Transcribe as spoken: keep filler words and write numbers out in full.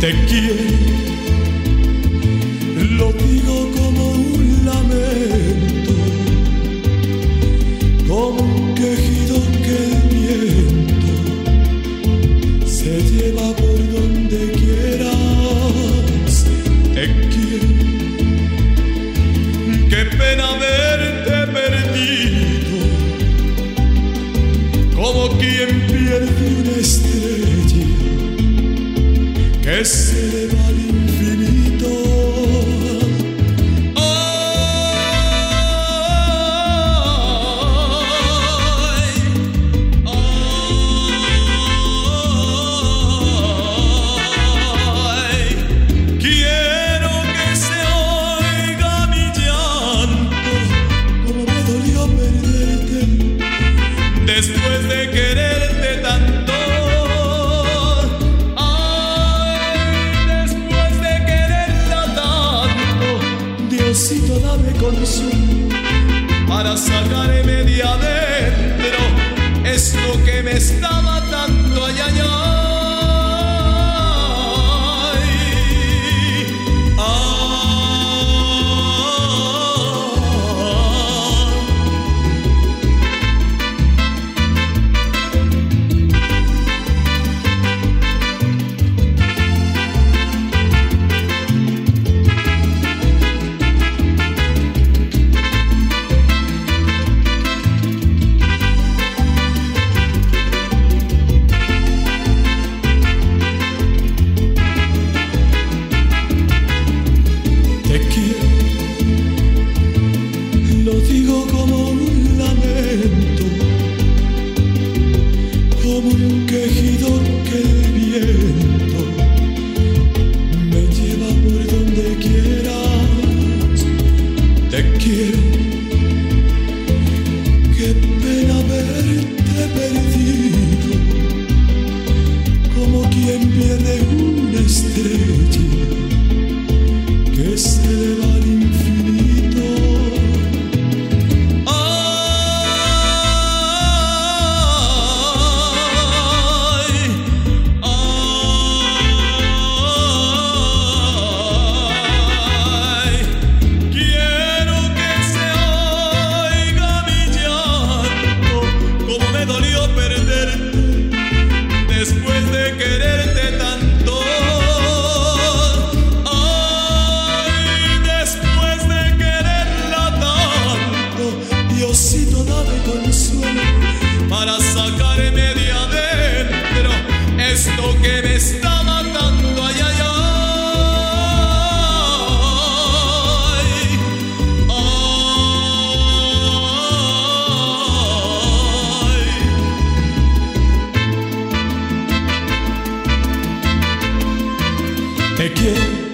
Te quiero, lo digo como un lamento, como un quejido que el viento se lleva por donde quieras. Te quiero, qué pena verte perdido, como quien pierde una estrella que se eleva al infinito. Ay, ay, quiero que se oiga mi llanto, como me dolió perderte después de quererte tanto. Diosito, dame consuelo para sacarme de adentro esto que me está matando. Ay, ay, ay, lo digo como un lamento, como un quejido que el viento me lleva por donde quieras. Te quiero, qué pena verte perdido, como quien pierde una estrella que se eleva al infinito. Después de quererte tanto, ay, después de quererla tanto, Diosito, dame consuelo para sacarme de adentro esto que me está matando. Ay, ay, ay, ay. Te quiero,